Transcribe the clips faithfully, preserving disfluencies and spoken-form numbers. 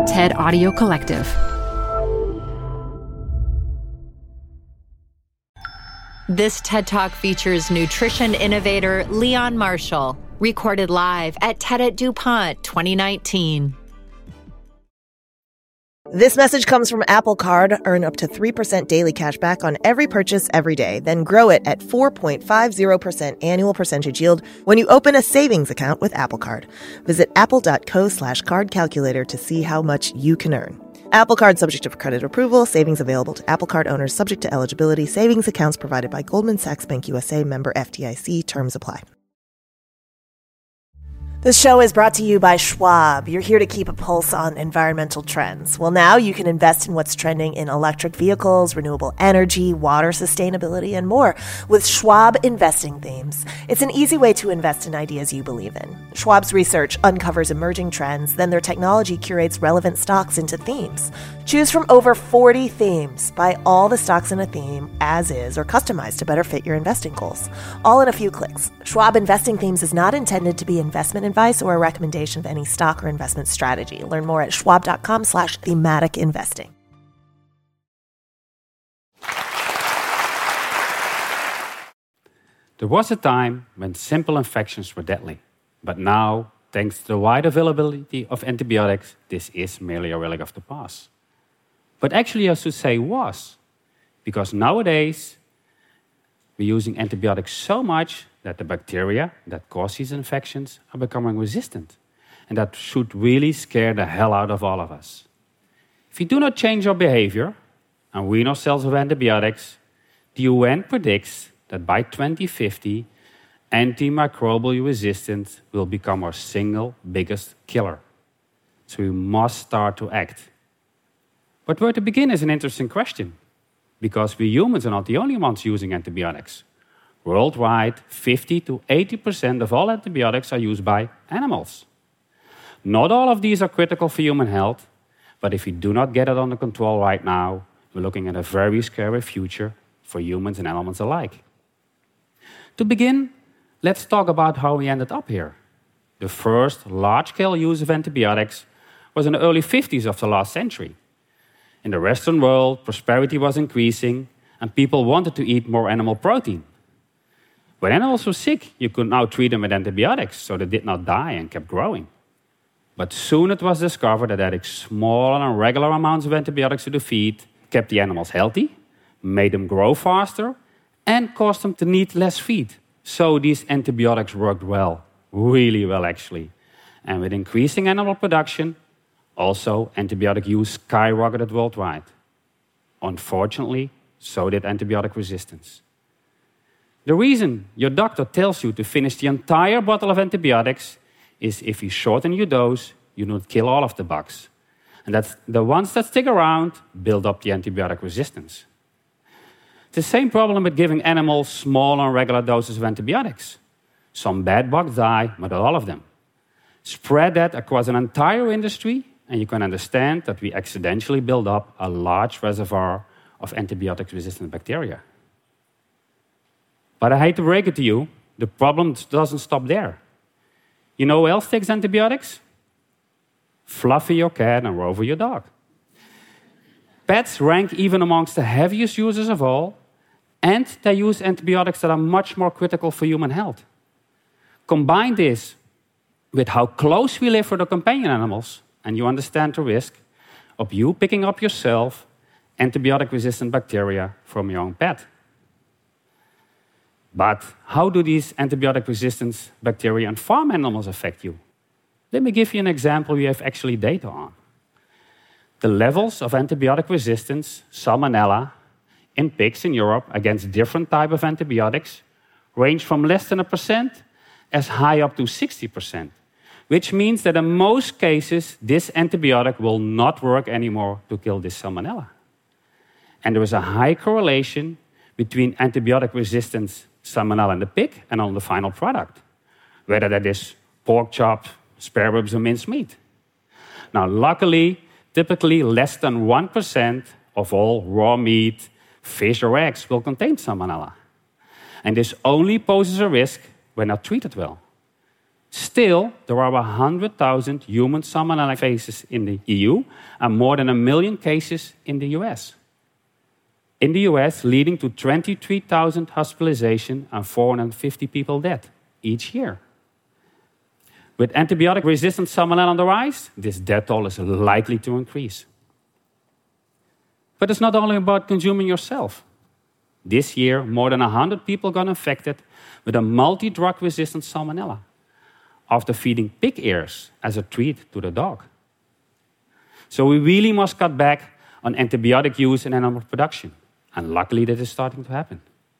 TED Audio Collective. This TED Talk features nutrition innovator Leon Marshall, recorded live at TED at DuPont twenty nineteen. This message comes from Apple Card. Earn up to three percent daily cash back on every purchase every day. Then grow it at four point five zero percent annual percentage yield when you open a savings account with Apple Card. Visit apple.co slash card calculator to see how much you can earn. Apple Card subject to credit approval. Savings available to Apple Card owners subject to eligibility. Savings accounts provided by Goldman Sachs Bank U S A, member F D I C. Terms apply. This show is brought to you by Schwab. You're here to keep a pulse on environmental trends. Well, now you can invest in what's trending in electric vehicles, renewable energy, water sustainability, and more with Schwab Investing Themes. It's an easy way to invest in ideas you believe in. Schwab's research uncovers emerging trends, then their technology curates relevant stocks into themes. Choose from over forty themes. Buy all the stocks in a theme as is or customized to better fit your investing goals. All in a few clicks. Schwab Investing Themes is not intended to be investment advice or a recommendation of any stock or investment strategy. Learn more at schwab.com slash thematic investing. There was a time when simple infections were deadly. But now, thanks to the wide availability of antibiotics, this is merely a relic of the past. But actually, I should say was, because nowadays, we're using antibiotics so much that the bacteria that cause these infections are becoming resistant. And that should really scare the hell out of all of us. If we do not change our behavior and wean ourselves of antibiotics, the U N predicts that by twenty fifty, antimicrobial resistance will become our single biggest killer. So we must start to act. But where to begin is an interesting question, because we humans are not the only ones using antibiotics. Worldwide, fifty to eighty percent of all antibiotics are used by animals. Not all of these are critical for human health, but if we do not get it under control right now, we're looking at a very scary future for humans and animals alike. To begin, let's talk about how we ended up here. The first large-scale use of antibiotics was in the early fifties of the last century. In the Western world, prosperity was increasing, and people wanted to eat more animal protein. When animals were sick, you could now treat them with antibiotics, so they did not die and kept growing. But soon it was discovered that adding small and regular amounts of antibiotics to the feed kept the animals healthy, made them grow faster, and caused them to need less feed. So these antibiotics worked well, really well actually. And with increasing animal production, also antibiotic use skyrocketed worldwide. Unfortunately, so did antibiotic resistance. The reason your doctor tells you to finish the entire bottle of antibiotics is if you shorten your dose, you don't kill all of the bugs. And that's the ones that stick around build up the antibiotic resistance. It's the same problem with giving animals small and regular doses of antibiotics. Some bad bugs die, but not all of them. Spread that across an entire industry, and you can understand that we accidentally build up a large reservoir of antibiotic-resistant bacteria. But I hate to break it to you, the problem doesn't stop there. You know who else takes antibiotics? Fluffy, your cat, and Rover, your dog. Pets rank even amongst the heaviest users of all, and they use antibiotics that are much more critical for human health. Combine this with how close we live with our companion animals, and you understand the risk of you picking up yourself antibiotic-resistant bacteria from your own pet. But how do these antibiotic-resistant bacteria and farm animals affect you? Let me give you an example we have actually data on. The levels of antibiotic resistance, Salmonella, in pigs in Europe against different types of antibiotics range from less than a percent as high up to sixty percent, which means that in most cases, this antibiotic will not work anymore to kill this Salmonella. And there is a high correlation between antibiotic resistance Salmonella in the pig and on the final product, whether that is pork chops, spare ribs, or minced meat. Now, luckily, typically less than one percent of all raw meat, fish, or eggs will contain Salmonella. And this only poses a risk when not treated well. Still, there are one hundred thousand human salmonella cases in the E U and more than a million cases in the U S. In the U S, leading to twenty-three thousand hospitalizations and four hundred fifty people dead each year. With antibiotic-resistant salmonella on the rise, this death toll is likely to increase. But it's not only about consuming yourself. This year, more than one hundred people got infected with a multi-drug-resistant salmonella after feeding pig ears as a treat to the dog. So we really must cut back on antibiotic use in animal production. And luckily, that is starting to happen.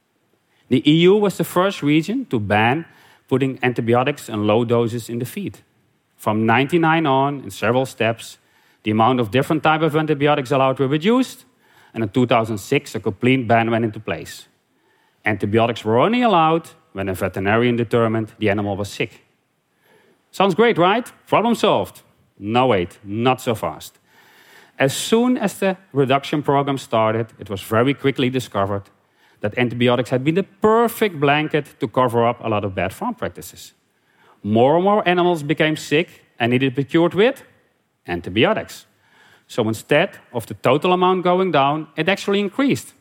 The E U was the first region to ban putting antibiotics in low doses in the feed. From ninety-nine on, in several steps, the amount of different types of antibiotics allowed were reduced, and in two thousand six, a complete ban went into place. Antibiotics were only allowed when a veterinarian determined the animal was sick. Sounds great, right? Problem solved. No, wait, not so fast. As soon as the reduction program started, it was very quickly discovered that antibiotics had been the perfect blanket to cover up a lot of bad farm practices. More and more animals became sick and needed to be cured with antibiotics. So instead of the total amount going down, it actually increased.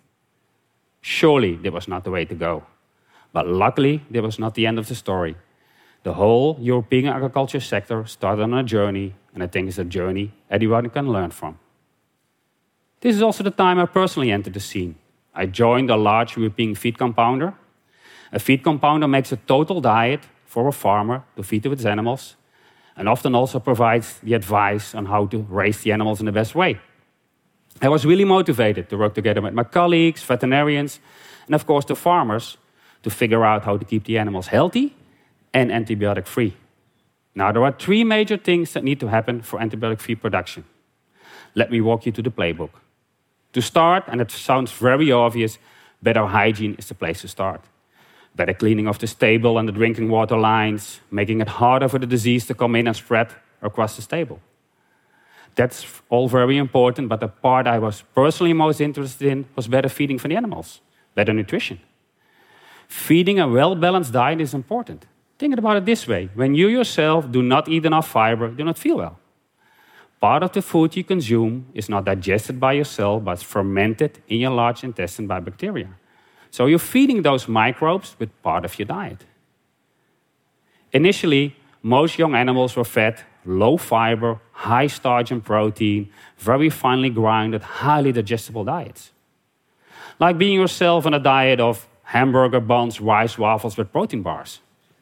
Surely that was not the way to go. But luckily, that was not the end of the story. The whole European agriculture sector started on a journey, and I think it's a journey everyone can learn from. This is also the time I personally entered the scene. I joined a large European feed compounder. A feed compounder makes a total diet for a farmer to feed to its animals, and often also provides the advice on how to raise the animals in the best way. I was really motivated to work together with my colleagues, veterinarians, and of course the farmers to figure out how to keep the animals healthy and antibiotic-free. Now, there are three major things that need to happen for antibiotic-free production. Let me walk you to the playbook. To start, and it sounds very obvious, better hygiene is the place to start. Better cleaning of the stable and the drinking water lines, making it harder for the disease to come in and spread across the stable. That's all very important, but the part I was personally most interested in was better feeding for the animals, better nutrition. Feeding a well-balanced diet is important. Think about it this way. When you yourself do not eat enough fiber, you do not feel well. Part of the food you consume is not digested by your cell, but fermented in your large intestine by bacteria. So you're feeding those microbes with part of your diet. Initially, most young animals were fed low fiber, high starch and protein, very finely grinded, highly digestible diets. Like being yourself on a diet of hamburger buns, rice waffles with protein bars.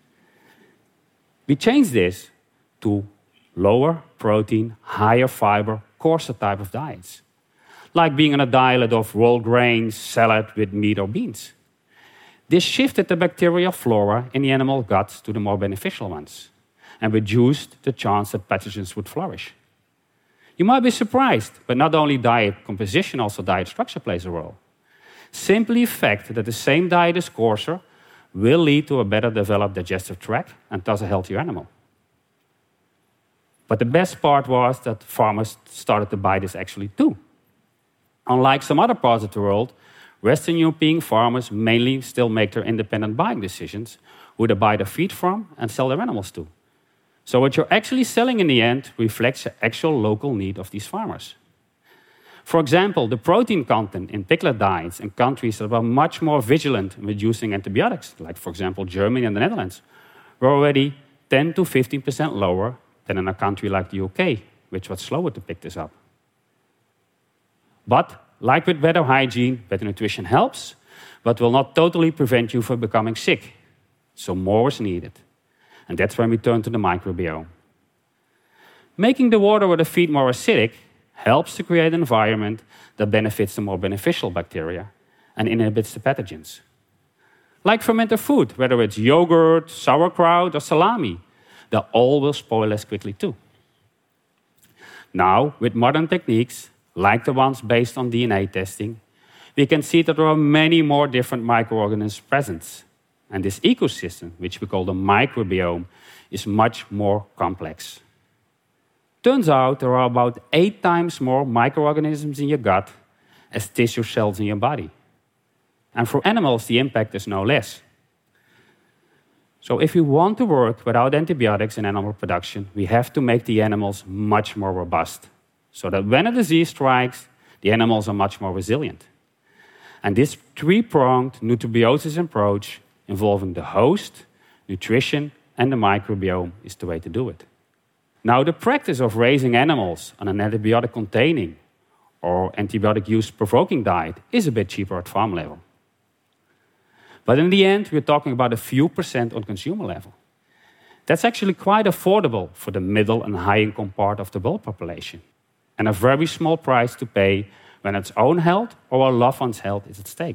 We changed this to lower protein, higher fiber, coarser type of diets. Like being on a diet of rolled grains, salad with meat or beans. This shifted the bacterial flora in the animal gut to the more beneficial ones and reduced the chance that pathogens would flourish. You might be surprised, but not only diet composition, also diet structure plays a role. Simply the fact that the same diet is coarser will lead to a better developed digestive tract and thus a healthier animal. But the best part was that farmers started to buy this actually too. Unlike some other parts of the world, Western European farmers mainly still make their independent buying decisions who they buy their feed from and sell their animals to. So what you're actually selling in the end reflects the actual local need of these farmers. For example, the protein content in piglet diets in countries that were much more vigilant in reducing antibiotics, like for example Germany and the Netherlands, were already ten to fifteen percent lower than in a country like the U K, which was slower to pick this up. But, like with better hygiene, better nutrition helps, but will not totally prevent you from becoming sick. So more is needed. And that's when we turn to the microbiome. Making the water or the feed more acidic helps to create an environment that benefits the more beneficial bacteria and inhibits the pathogens. Like fermented food, whether it's yogurt, sauerkraut, or salami, they all will spoil less quickly too. Now, with modern techniques, like the ones based on D N A testing, we can see that there are many more different microorganisms present. And this ecosystem, which we call the microbiome, is much more complex. Turns out there are about eight times more microorganisms in your gut as tissue cells in your body. And for animals, the impact is no less. So if we want to work without antibiotics in animal production, we have to make the animals much more robust, so that when a disease strikes, the animals are much more resilient. And this three-pronged nutribiosis approach involving the host, nutrition, and the microbiome is the way to do it. Now, the practice of raising animals on an antibiotic-containing or antibiotic use-provoking diet is a bit cheaper at farm level. But in the end, we're talking about a few percent on consumer level. That's actually quite affordable for the middle and high-income part of the world population, and a very small price to pay when its own health or our loved one's health is at stake.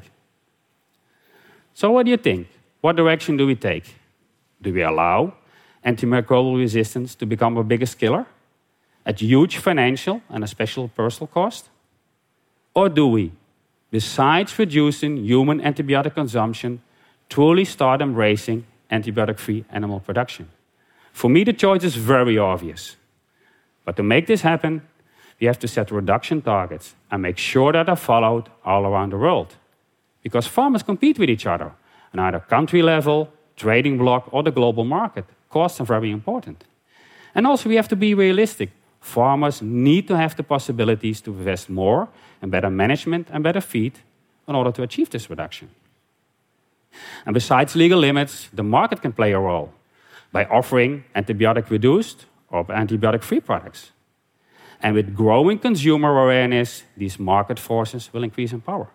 So what do you think? What direction do we take? Do we allow antimicrobial resistance to become our biggest killer at huge financial and especially personal cost? Or do we, besides reducing human antibiotic consumption, truly start embracing antibiotic-free animal production? For me, the choice is very obvious. But to make this happen, we have to set reduction targets and make sure that are followed all around the world. Because farmers compete with each other on either country level, trading bloc, or the global market. Costs are very important. And also we have to be realistic. Farmers need to have the possibilities to invest more in better management and better feed in order to achieve this reduction. And besides legal limits, the market can play a role by offering antibiotic-reduced or antibiotic-free products. And with growing consumer awareness, these market forces will increase in power.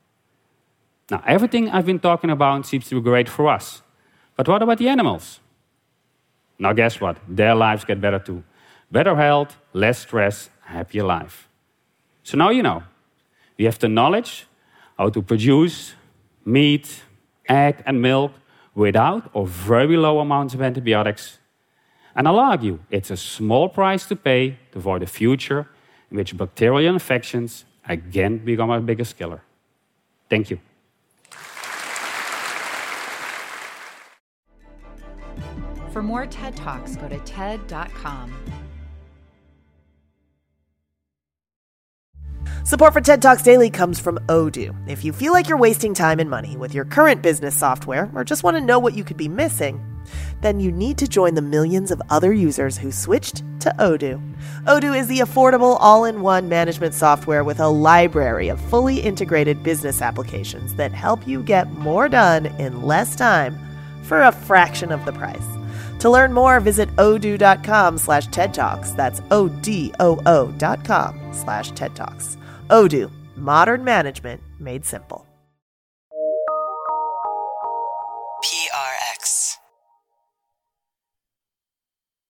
Now, everything I've been talking about seems to be great for us. But what about the animals? Now, guess what? Their lives get better too. Better health, less stress, happier life. So now you know. We have the knowledge how to produce meat, egg, and milk without or very low amounts of antibiotics. And I'll argue it's a small price to pay to avoid a future in which bacterial infections again become our biggest killer. Thank you. For more TED Talks, go to ted dot com. Support for TED Talks Daily comes from Odoo. If you feel like you're wasting time and money with your current business software or just want to know what you could be missing, then you need to join the millions of other users who switched to Odoo. Odoo is the affordable all-in-one management software with a library of fully integrated business applications that help you get more done in less time for a fraction of the price. To learn more, visit odoo.com slash TED Talks. That's O-D-O-O dot com slash TED Talks. Odoo, modern management made simple.